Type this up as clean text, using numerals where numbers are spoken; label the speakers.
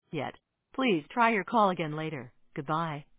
Speaker 1: yet. Please try your call again later. Goodbye.